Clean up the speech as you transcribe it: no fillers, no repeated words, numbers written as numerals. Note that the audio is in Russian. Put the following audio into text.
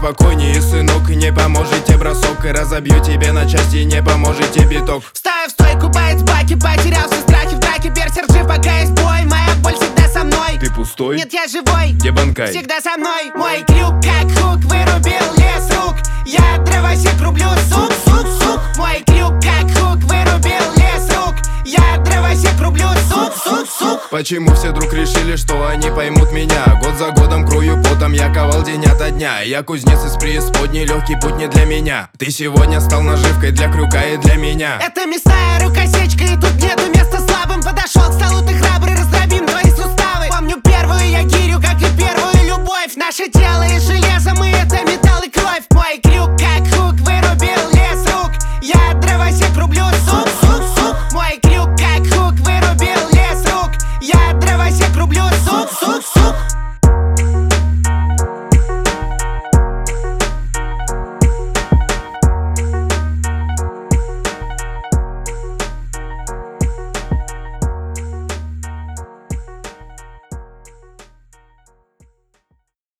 поспокойнее, сынок, не поможете бросок. И разобью тебе на части, не поможете биток. Встаю в стойку, боец баки, потерял все страхи в драке. Берсерк жив, пока есть бой, моя боль всегда со мной. Ты пустой? Нет, я живой, Где Банкай? всегда со мной. Мой крюк как хук, вырубил лес рук. Я дровосек рублю, сук, сук, сук. Мой крюк как хук, вырубил лес рук. Я дровосек рублю, сук, сук, сук. Почему все вдруг решили, что они поймут меня? Год за годом крою потом, я ковал день ото дня. Я кузнец из преисподней, легкий путь не для меня. Ты сегодня стал наживкой для крюка и для меня. Это мясная рукосечка, и тут нету места слабым. Подошел к столу, ты храбрый,